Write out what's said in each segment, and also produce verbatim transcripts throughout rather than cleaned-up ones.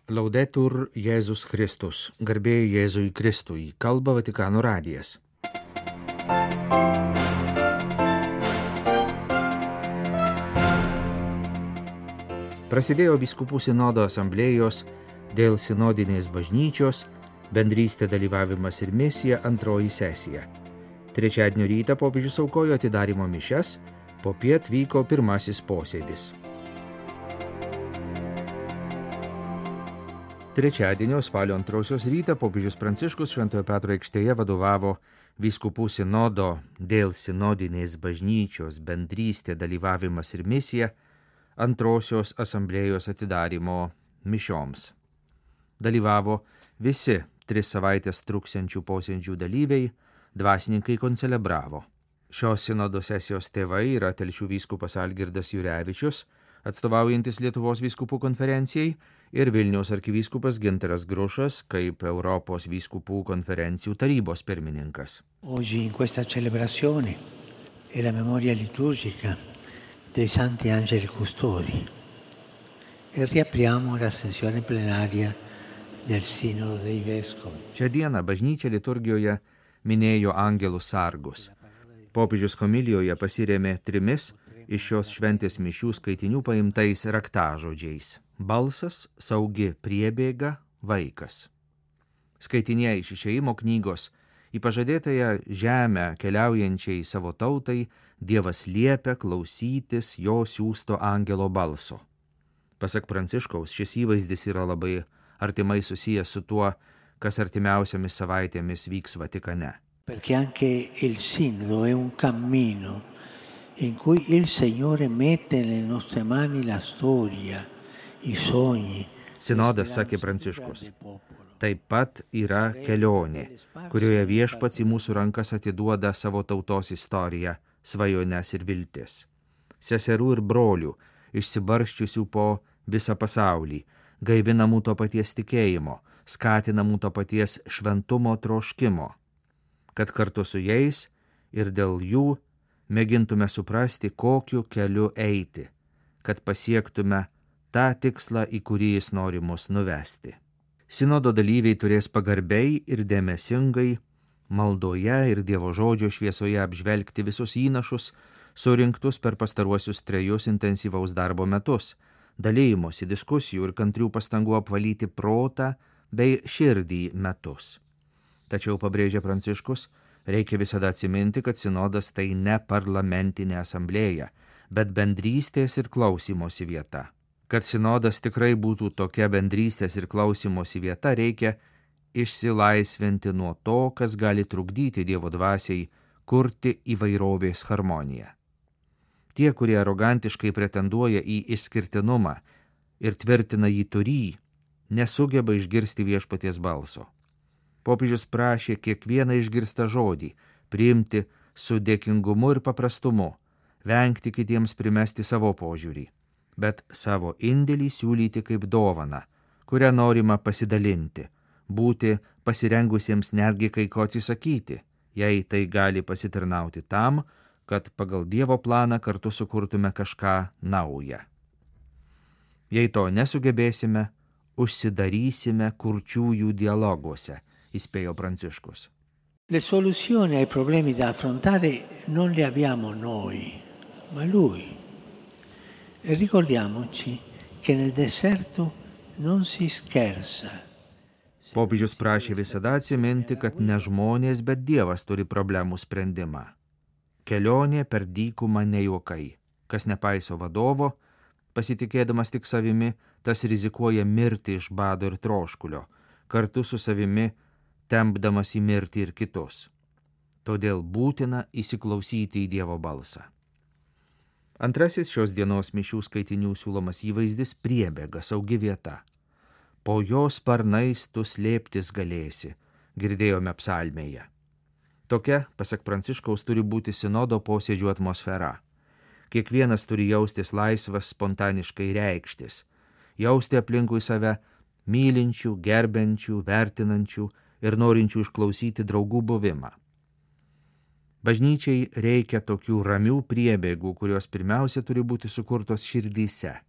Laudetur Jėzus Kristus, garbė Jėzui Kristui, kalba Vatikano radijas. Prasidėjo vyskupų sinodo asamblėjos dėl sinodinės bažnyčios, bendrystė, dalyvavimas ir misija antroji sesija. Trečiadienio rytą popiežius aukojo atidarymo mišias, popiet vyko pirmasis posėdis. Trečiadienio spalio antrosios rytą popiežius Pranciškus Šventojo Petro aikštėje vadovavo vyskupų sinodo dėl sinodinės bažnyčios, bendrystė, dalyvavimas ir misija antrosios asamblėjos atidarymo mišioms. Dalyvavo visi tris savaitės truksiančių posėdžių dalyviai, dvasininkai koncelebravo. Šios sinodo sesijos tėvai yra Telšių vyskupas Algirdas Jurevičius, atstovaujantis Lietuvos vyskupų konferencijai, ir Vilniaus arkivyskupas Gintaras Grušas kaip Europos vyskupų konferencijų tarybos pirmininkas. Oggi in questa celebrazione è la memoria liturgica dei Santi Angeli Custodi e riapriamo la sessione plenaria del Sinodo dei Vescovi. Šią dieną bažnyčia liturgijoje minėjo angelus sargus. Popiežius homilijoje pasirėmė trimis iš šios šventės mišių skaitinių paimtais raktažodžiais. Balsas, saugi priebėga, vaikas. Skaitinė iš Išėjimo knygos į pažadėtąją žemę keliaujančiai savo tautai Dievas liepia klausytis jo siųsto angelo balso. Pasak Pranciškaus, šis įvaizdis yra labai artimai susijęs su tuo, kas artimiausiamis savaitėmis vyks Vatikane. Perché anche il sinodo è un cammino in cui il Signore mette nelle nostre mani la storia, i sogni. Sinodas, sakė Pranciškus, taip pat yra kelionė, kurioje viešpats į mūsų rankas atiduoda savo tautos istoriją, svajones ir viltis. Seserų ir brolių, išsibarščiusių po visą pasaulį, gaivinamų to paties tikėjimo, skatinamų to paties šventumo troškimo, kad kartu su jais ir dėl jų mėgintume suprasti, kokiu keliu eiti, kad pasiektume tą tikslą, į kurį jis nori mus nuvesti. Sinodo dalyviai turės pagarbiai ir dėmesingai maldoje ir Dievo žodžio šviesoje apžvelgti visus įnašus, surinktus per pastaruosius trejus intensyvaus darbo metus, dalymosi, diskusijų ir kantrių pastangų apvalyti protą bei širdį metus. Tačiau, pabrėžė Pranciškus, reikia visada atsiminti, kad sinodas tai ne parlamentinė asamblėja, bet bendrystės ir klausymosi vieta. Kad sinodas tikrai būtų tokia bendrystės ir klausymosi vieta, reikia išsilaisvinti nuo to, kas gali trukdyti Dievo dvasiai kurti įvairovės harmoniją. Tie, kurie arogantiškai pretenduoja į išskirtinumą ir tvirtina jį turį, nesugeba išgirsti viešpaties balso. Popiežius prašė kiekvieną išgirstą žodį priimti su dėkingumu ir paprastumu, vengti kitiems primesti savo požiūrį, bet savo indėlį siūlyti kaip dovaną, kurią norima pasidalinti, būti pasirengusiems netgi kai ko atsisakyti, jei tai gali pasitarnauti tam, kad pagal Dievo planą kartu sukurtume kažką naują. Jei to nesugebėsime, užsidarysime kurčiųjų dialoguose, įspėjo Pranciškus. Le soluzioni ai problemi da affrontare non le abbiamo noi, ma Lui. E ricordiamoci che nel deserto non si scherza. Popiežius prašė visada atsiminti, kad ne žmonės, bet Dievas turi problemų sprendimą. Kelionė per dykumą ne juokai. Kas nepaiso vadovo, pasitikėdamas tik savimi, tas rizikuoja mirti iš bado ir troškulio, kartu su savimi tempdamas į mirtį ir kitus. Todėl būtina įsiklausyti į Dievo balsą. Antrasis šios dienos mišių skaitinių siūlomas įvaizdis – priebėga, saugi vieta. Po jos sparnais tu slėptis galėsi, girdėjome psalmėje. Tokia, pasak Pranciškaus, turi būti sinodo posėdžių atmosfera. Kiekvienas turi jaustis laisvas spontaniškai reikštis, jausti aplinkui save mylinčių, gerbiančių, vertinančių ir norinčių išklausyti draugų buvimą. Bažnyčiai reikia tokių ramių priebėgų, kurios pirmiausia turi būti sukurtos širdyse,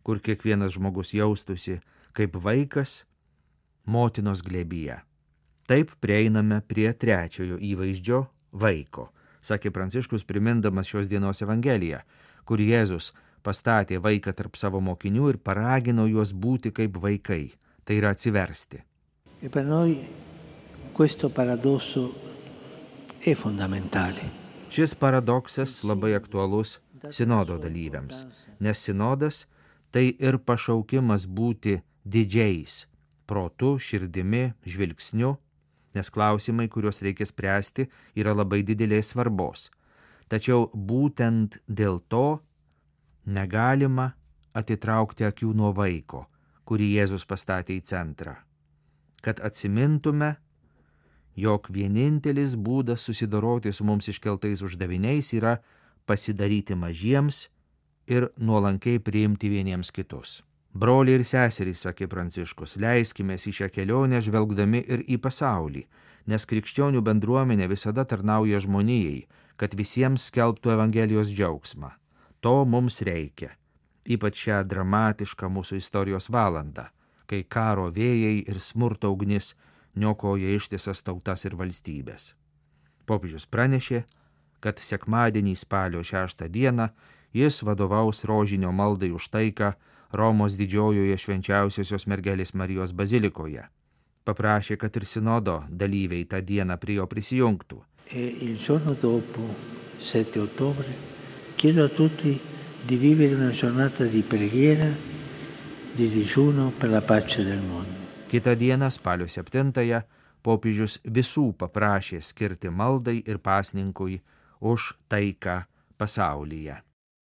kur kiekvienas žmogus jaustųsi kaip vaikas motinos glėbyje. Taip prieiname prie trečiojo įvaizdžio vaiko, sakė Pranciškus, primindamas šios dienos Evangeliją, kur Jėzus pastatė vaiką tarp savo mokinių ir paragino juos būti kaip vaikai, tai yra atsiversti. E per noi questo paradosso è fondamentale. Šis paradoksas labai aktualus sinodo dalyviams, nes sinodas tai ir pašaukimas būti didžiais, protu, širdimi, žvilgsniu, nes klausimai, kuriuos reikia spręsti, yra labai didelės svarbos. Tačiau būtent dėl to negalima atitraukti akių nuo vaiko, kurį Jėzus pastatė į centrą, kad atsimintume, jog vienintelis būdas susidoroti su mums iškeltais uždaviniais yra pasidaryti mažiems ir nuolankiai priimti vieniems kitus. Broliai ir seserys, sakė Pranciškus, leiskimės į šią kelionę žvelgdami ir į pasaulį, nes krikščionių bendruomenė visada tarnauja žmonijai, kad visiems skelbtų Evangelijos džiaugsmą. To mums reikia, ypač šią dramatišką mūsų istorijos valandą, kai karo vėjai ir smurto ugnis niokoja ištisas tautas ir valstybės. Popiežius pranešė, kad sekmadienį spalio šeštą dieną jis vadovaus rožinio maldai už taiką Romos didžiojoje švenčiausiosios mergelės Marijos bazilikoje. Paprašė, kad ir sinodo dalyviai tą dieną prie jo prisijungtų. E il giorno dopo, sette ottobre, chiedo a tutti di vivere una giornata di preghiera, di digiuno per la pace del mondo. Kitą dieną, spalio septintąją, popiežius visų paprašė skirti maldai ir pasninkui už taiką pasaulyje.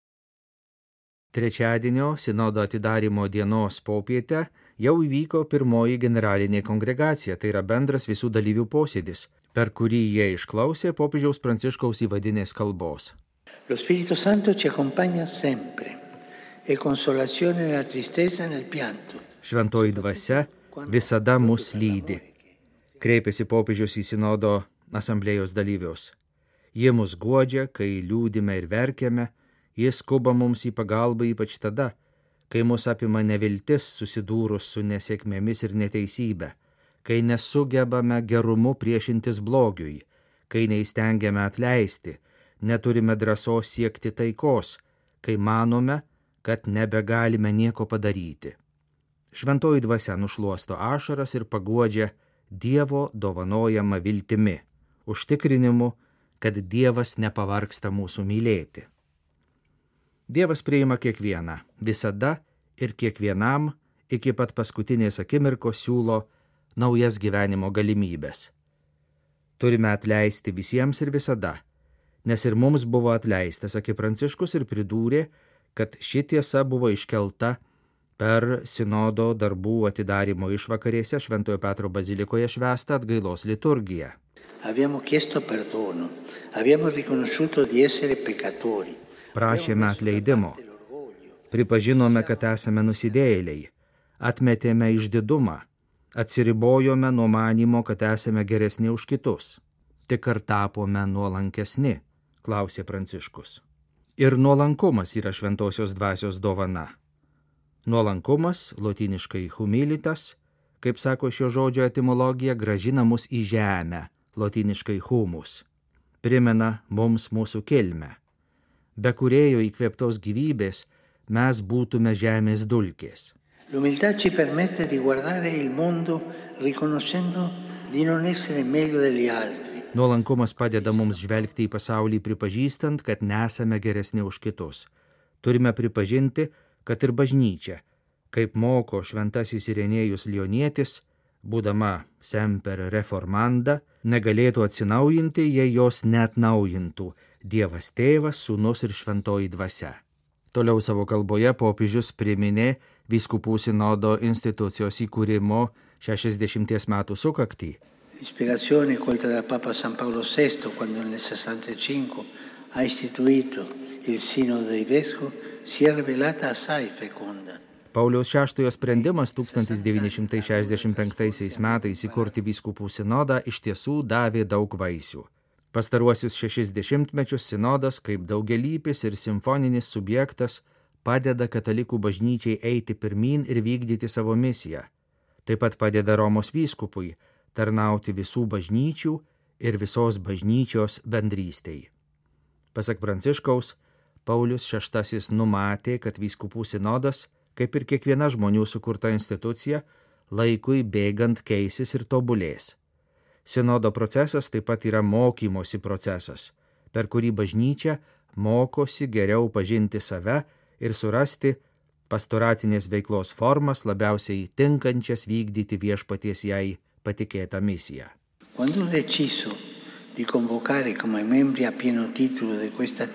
Trečiadienio sinodo atidarymo dienos popietę jau įvyko pirmoji generalinė kongregacija, tai yra bendras visų dalyvių posėdis, per kurį jie išklausė popiežiaus Pranciškaus įvadinės kalbos. Lo Spirito Santo ci accompagna sempre, e consolazione nella tristezza e nel pianto. Šventoji dvasia visada mus lydi, kreipėsi popiežius į sinodo asamblėjos dalyvius. Jie mus guodžia, kai liūdime ir verkiame, jis skuba mums į pagalbą ypač tada, kai mus apima neviltis susidūrus su nesėkmėmis ir neteisybė, kai nesugebame gerumu priešintis blogiui, kai neįstengiame atleisti, neturime drąsos siekti taikos, kai manome, kad nebegalime nieko padaryti. Šventoji dvasia nušluosto ašaras ir paguodžia Dievo dovanojama viltimi, užtikrinimu, kad Dievas nepavargsta mūsų mylėti. Dievas priima kiekvieną, visada ir kiekvienam iki pat paskutinės akimirkos siūlo naujas gyvenimo galimybės. Turime atleisti visiems ir visada, nes ir mums buvo atleista, sakė Pranciškus ir pridūrė, kad ši tiesa buvo iškelta per sinodo darbų atidarymo išvakarėse Šventojo Petro bazilikoje švęstą atgailos liturgiją. Abbiamo chiesto perdono, abbiamo riconosciuto di essere peccatori. Prašėme atleidimo, pripažinome, kad esame nusidėjėliai, atmetėme išdidumą, atsiribojome nuo manymo, kad esame geresni už kitus. Tik ar tapome nuolankesni, klausė Pranciškus. Ir nuolankumas yra šventosios dvasios dovana. Nuolankumas, lotyniškai humilitas, kaip sako šio žodžio etimologija, gražina mus į žemę, lotyniškai humus, primena mums mūsų kilmę. Be kūrėjo įkvėptos gyvybės mes būtume žemės dulkės. L'umiltà ci permette di guardare il mondo riconoscendo di non essere meglio degli altri. Nuolankumas padeda mums žvelgti į pasaulį pripažįstant, kad nesame geresni už kitus. Turime pripažinti, kad ir bažnyčia, kaip moko šventasis Irenėjus Lionietis, būdama semper reformanda, negalėtų atsinaujinti, jei jos neatnaujintų Dievas Tėvas, Sūnus ir Šventoji Dvasia. Toliau savo kalboje popiežius priminė vyskupų sinodo institucijos įkūrimo šešiasdešimties metų sukaktį. L'ispirazione colta da Papa San Paolo sesto quando nel sessantacinque ha istituito il Sinodo dei Vescovi si è rivelata assai feconda. Pauliaus šeštojo sprendimas tūkstantis devyni šimtai šešiasdešimt penktaisiais metais įkurti vyskupų sinodą iš tiesų davė daug vaisių. Pastaruosius šešis dešimtmečius sinodas kaip daugialypis ir simfoninis subjektas padeda katalikų bažnyčiai eiti pirmyn ir vykdyti savo misiją. Taip pat padeda Romos vyskupui tarnauti visų bažnyčių ir visos bažnyčios bendrystei. Pasak Pranciškaus, Paulius šeštasis numatė, kad vyskupų sinodas, kaip ir kiekviena žmonių sukurta institucija, laikui bėgant keisis ir tobulės. Sinodo procesas taip pat yra mokymosi procesas, per kurį bažnyčia mokosi geriau pažinti save ir surasti pastoracinės veiklos formas labiausiai tinkančias vykdyti viešpaties jai patikėtą misiją. Quando ho deciso di convocare come membri a pieno titolo di questa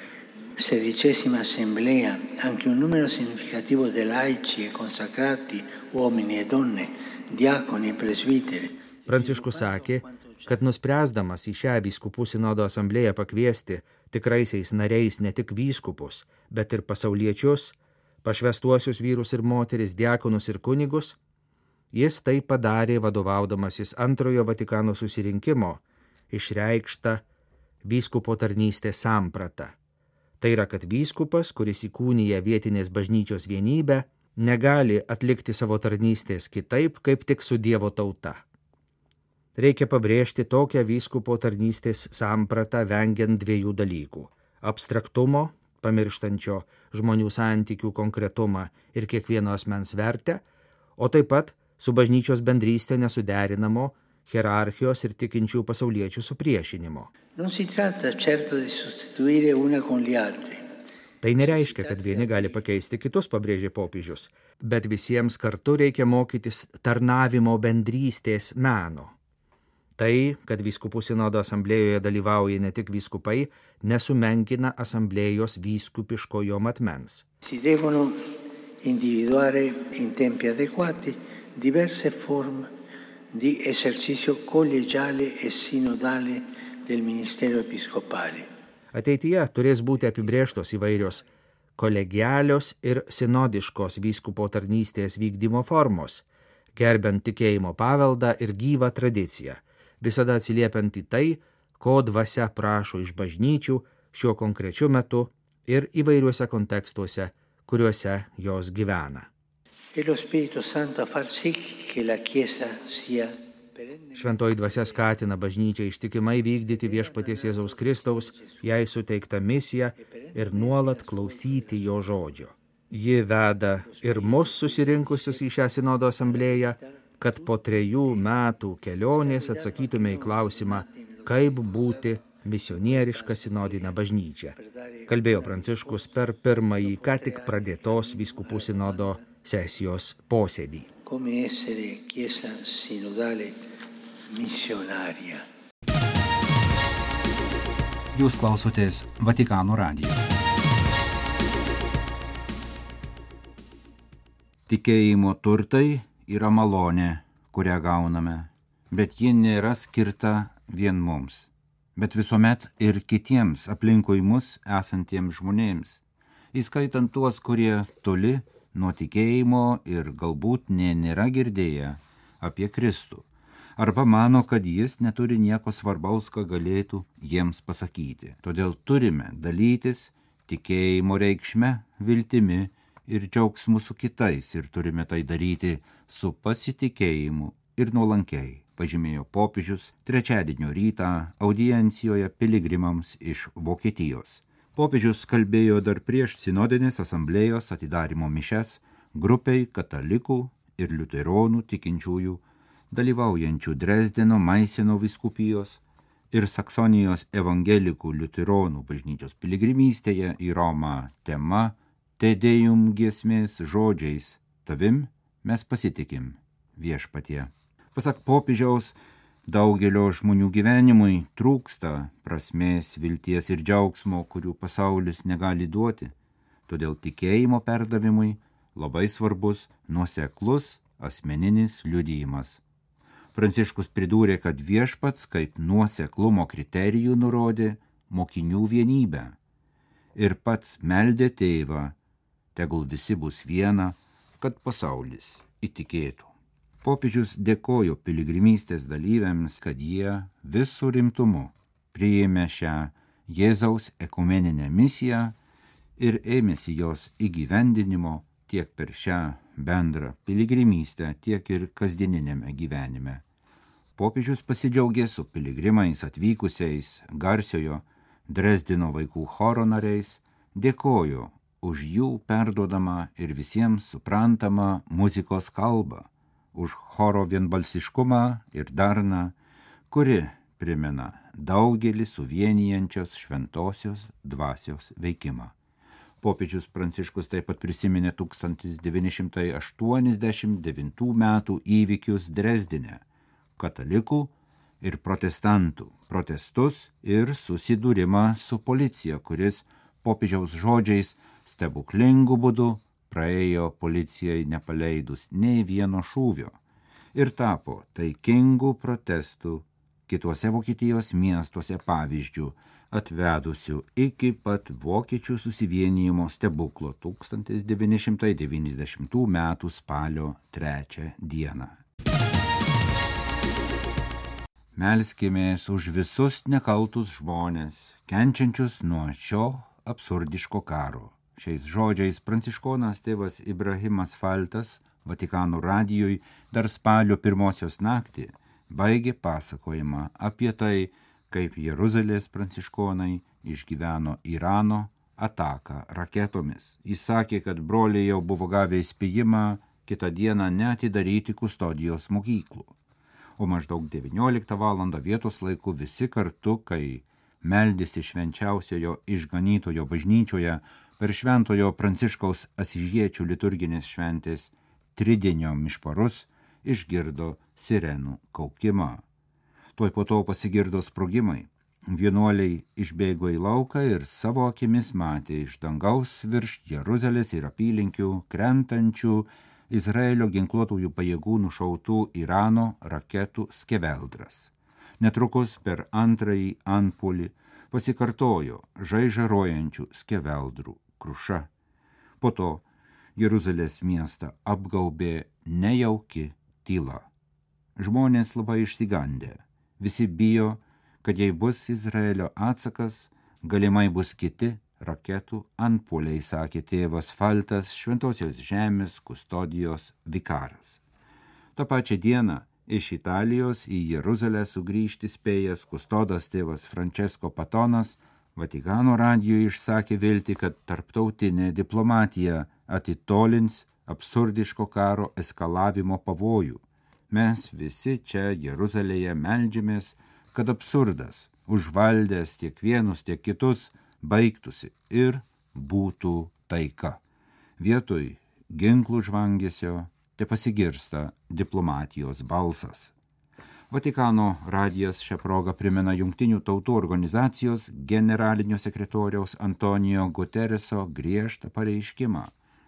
sedicesima assemblea anche un numero significativo di laici e consacrati, uomini e donne, diaconi e presbiteri. Pranciškus sakė, kad nuspręsdamas į šią vyskupų sinodo asamblėją pakviesti tikraisiais nariais ne tik vyskupus, bet ir pasauliečius, pašvestuosius vyrus ir moteris, diakonus ir kunigus, jis tai padarė vadovaudamasis antrojo Vatikano susirinkimo išreikštą vyskupo tarnystės sampratą. Tai yra, kad vyskupas, kuris įkūnija vietinės bažnyčios vienybę, negali atlikti savo tarnystės kitaip, kaip tik su Dievo tauta. Reikia pabrėžti tokią vyskupo tarnystės sampratą vengiant dviejų dalykų – abstraktumo, pamirštančio žmonių santykių konkretumą ir kiekvieno asmens vertę, o taip pat su bažnyčios bendrystė nesuderinamo hierarchijos ir tikinčių pasauliečių supriešinimo. Non si tratta certo di sostituire una con gli altri. Tai nereiškia, kad vieni gali pakeisti kitus, pabrėžė popiežius, bet visiems kartu reikia mokytis tarnavimo bendrystės meno. Tai, kad vyskupų sinodo asamblėjoje dalyvauja ne tik vyskupai, nesumenkina asamblėjos vyskupiškojo matmens. Si devono individuare in tempi adeguati diverse forme di esercizio collegiale e sinodale del ministero episcopale. Ateityje turės būti apibrėžtos įvairios kolegialios ir sinodiškos vyskupo tarnystės vykdymo formos, gerbent tikėjimo paveldą ir gyvą tradiciją, visada atsiliepiant į tai, ko dvasia prašo iš bažnyčių šiuo konkrečiu metu ir įvairiuose kontekstuose, kuriuose jos gyvena. E lo Spirito Santo a far sì che la Chiesa sia Šventoji dvasia skatina bažnyčią ištikimai vykdyti viešpaties Jėzaus Kristaus, jai suteiktą misiją ir nuolat klausyti jo žodžio. Ji veda ir mus susirinkusius į šią sinodo asamblėją, kad po trejų metų kelionės atsakytume į klausimą, kaip būti misionieriška sinodinė bažnyčia. Kalbėjo Pranciškus per pirmąjį ką tik pradėtos vyskupų sinodo sesijos posėdį. come essere Chiesa sinodale misionaria. Jūs klausotės Vatikano radijo. Tikėjimo turtai yra malonė, kurią gauname, bet ji nėra skirta vien mums, bet visuomet ir kitiems aplinkui mus esantiems žmonėms, įskaitant tuos, kurie toli nuo tikėjimo ir galbūt nė nėra girdėję apie Kristų, arba mano, kad jis neturi nieko svarbaus, ką galėtų jiems pasakyti. Todėl turime dalytis tikėjimo reikšme, viltimi ir džiaugsmu su kitais ir turime tai daryti su pasitikėjimu ir nuolankiai, pažymėjo popiežius trečiadienio rytą audiencijoje piligrimams iš Vokietijos. Popiežius kalbėjo dar prieš sinodinės asamblėjos atidarymo mišias grupiai katalikų ir liuteronų tikinčiųjų, dalyvaujančių Dresdeno Maiseno vyskupijos ir Saksonijos evangelikų liuteronų bažnyčios piligrimystėje į Romą tema Te Deum giesmės žodžiais tavim mes pasitikim viešpatie. Pasak popiežiaus, daugelio žmonių gyvenimui trūksta prasmės, vilties ir džiaugsmo, kurių pasaulis negali duoti. Todėl tikėjimo perdavimui labai svarbus nuoseklus asmeninis liudijimas. Pranciškus pridūrė, kad viešpats kaip nuoseklumo kriterijų nurodė mokinių vienybę ir pats meldė tėvą, tegul visi bus viena, kad pasaulis įtikėtų. Popiežius dėkojo piligrimystės dalyviams, kad jie visų rimtumu priėmė šią Jėzaus ekumeninę misiją ir ėmėsi jos įgyvendinimo tiek per šią bendrą piligrimystę, tiek ir kasdieninėme gyvenime. Popiežius pasidžiaugė su piligrimais atvykusiais garsiojo Dresdino vaikų choro nariais, dėkojo už jų perduodamą ir visiems suprantamą muzikos kalbą, už choro vienbalsiškumą ir darną, kuri primena daugelį suvienijančios šventosios dvasios veikimą. Popiežius Pranciškus taip pat prisiminė tūkstantis devyni šimtai aštuoniasdešimt devintų metų įvykius Dresdine, katalikų ir protestantų protestus ir susidūrimą su policija, kuris popiežiaus žodžiais stebuklingų būdų praėjo policijai nepaleidus nei vieno šūvio ir tapo taikingų protestų kituose Vokietijos miestuose pavyzdžių, atvedusių iki pat vokiečių susivienijimo stebuklo tūkstantis devyni šimtai devyniasdešimtų metų spalio trečią dieną. Melskimės už visus nekaltus žmonės, kenčiančius nuo šio absurdiško karo. Šiais žodžiais pranciškonas tėvas Ibrahimas Faltas Vatikano radijui dar spalio pirmosios naktį baigė pasakojimą apie tai, kaip Jeruzalės pranciškonai išgyveno Irano ataką raketomis. Jis sakė, kad broliai jau buvo gavę įspėjimą kitą dieną neatidaryti kustodijos mokyklų. O maždaug devynioliktą valandą vietos laiku visi kartu, kai meldėsi švenčiausiojo išganytojo bažnyčioje per šventojo Pranciškaus Asyžiečių liturginės šventės tridienio mišparus, išgirdo sirenų kaukimą. Tuoj po to pasigirdo sprogimai. Vienuoliai išbėgo į lauką ir savo akimis matė iš dangaus virš Jeruzalės ir apylinkių krentančių Izraelio ginkluotųjų pajėgų nušautų Irano raketų skeveldras. Netrukus per antrąjį antpuolį pasikartojo žaižarojančių skeveldrų kruša. Po to Jeruzalės miestą apgaubė nejauki tyla. Žmonės labai išsigandė. Visi bijo, kad jei bus Izraelio atsakas, galimai bus kiti raketų antpuoliai, sakė tėvas Faltas, Šventosios žemės kustodijos vikaras. Ta pačia diena iš Italijos į Jeruzalę sugrįžti spėjęs kustodas tėvas Francesco Patonas Vatikano radijui išsakė viltį, kad tarptautinė diplomatija atitolins absurdiško karo eskalavimo pavojų. Mes visi čia Jeruzalėje meldžiamės, kad absurdas, užvaldęs tiek vienus, tiek kitus, baigtųsi ir būtų taika. Vietoj ginklų žvangesio te pasigirsta diplomatijos balsas. Vatikano radijas šią progą primena Jungtinių tautų organizacijos generalinio sekretoriaus Antonijo Gutereso griežtą pareiškimą.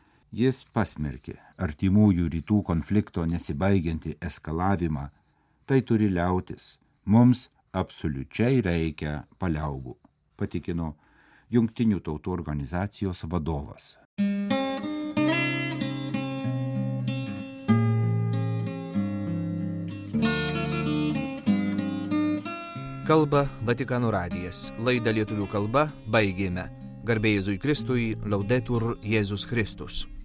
Jis pasmerkė artimųjų rytų konflikto nesibaigiantį eskalavimą. Tai turi liautis. Mums absoliučiai reikia paliaubų, patikino Jungtinių tautų organizacijos vadovas. Kalba Vatikano radijas. Laidą lietuvių kalba baigėme. Garbė Jėzui Kristui, Laudetur Jėzus Kristus.